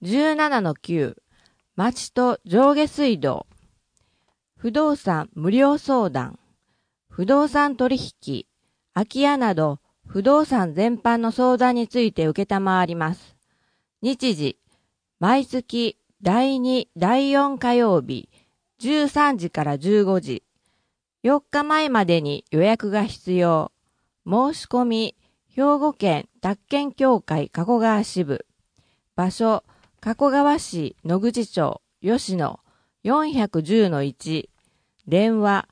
17-9 町と上下水道不動産無料相談不動産取引空き家など不動産全般の相談について承ります。日時毎月第2、第4火曜日13時から15時4日前までに予約が必要。申し込み兵庫県宅建協会加古川支部場所加古川市野口町吉野 410-1 電話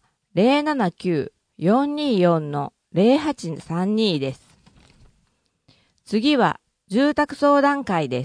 079-424-0832 です。次は住宅相談会です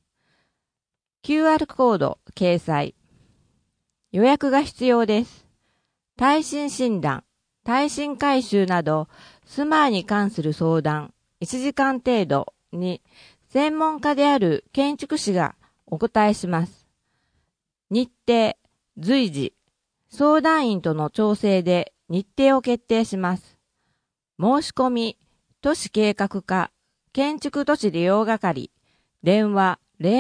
。QR コード掲載。予約が必要です。耐震診断、耐震改修など住まいに関する相談1時間程度に専門家である建築士がお答えします。日程、随時、相談員との調整で日程を決定します。申し込み、都市計画課、建築土地利用係、電話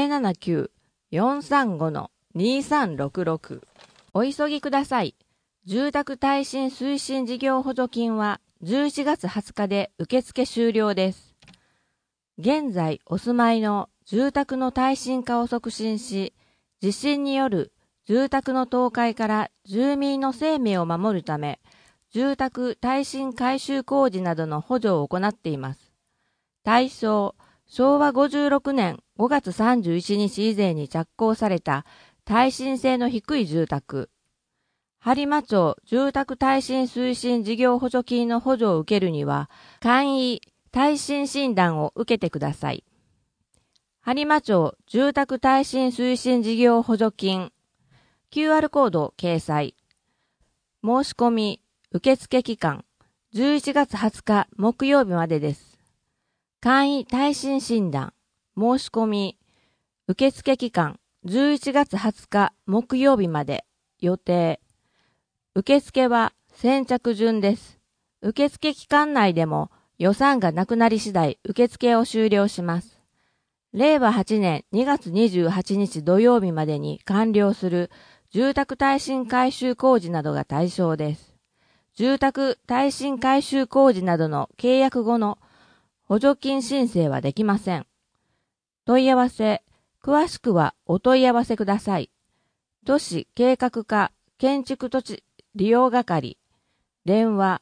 079-435-2366。お急ぎください。住宅耐震推進事業補助金は11月20日で受付終了です。現在お住まいの住宅の耐震化を促進し、地震による住宅の倒壊から住民の生命を守るため、住宅耐震改修工事などの補助を行っています。対象、昭和56年5月31日以前に着工された耐震性の低い住宅。播磨町住宅耐震推進事業補助金の補助を受けるには、簡易耐震診断を受けてください。播磨町住宅耐震推進事業補助金 QR コード掲載。申し込み受付期間11月20日木曜日までです。簡易耐震診断申し込み受付期間11月20日木曜日まで予定。受付は先着順です。受付期間内でも予算がなくなり次第受付を終了します。令和8年2月28日土曜日までに完了する住宅耐震改修工事などが対象です。住宅耐震改修工事などの契約後の補助金申請はできません。問い合わせ、詳しくはお問い合わせください。都市計画課建築土地利用係、電話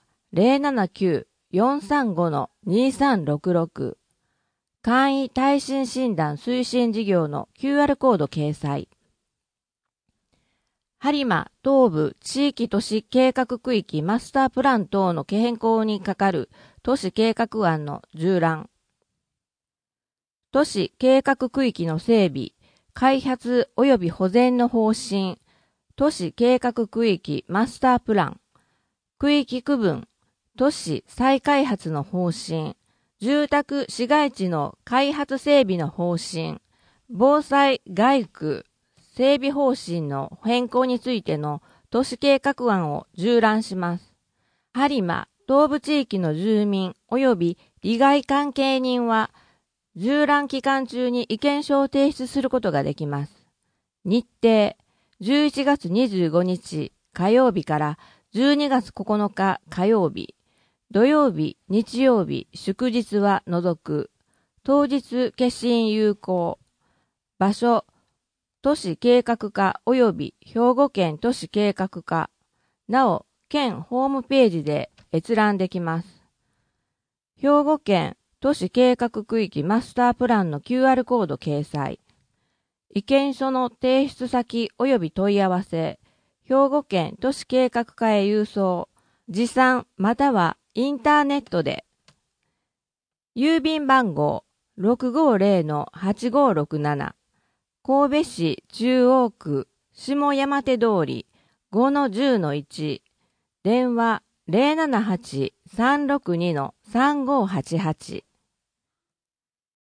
079-435-2366。簡易耐震診断推進事業の QR コード掲載。播磨東部地域都市計画区域マスタープラン等の変更にかかる都市計画案の縦覧。都市計画区域の整備、開発及び保全の方針、都市計画区域マスタープラン、区域区分、都市再開発の方針、住宅市街地の開発整備の方針、防災街区整備方針の変更についての都市計画案を縦覧します。播磨東部地域の住民及び利害関係人は、縦覧期間中に意見書を提出することができます。日程、11月25日火曜日から12月9日火曜日、土曜日、日曜日、祝日は除く、当日消印有効、場所、都市計画課及び兵庫県都市計画課、なお、県ホームページで閲覧できます。兵庫県都市計画区域マスタープランの QR コード掲載。意見書の提出先及び問い合わせ、兵庫県都市計画課へ郵送、持参またはインターネットで。郵便番号 650-8567 神戸市中央区下山手通り 5-10-1 電話 078-362-3588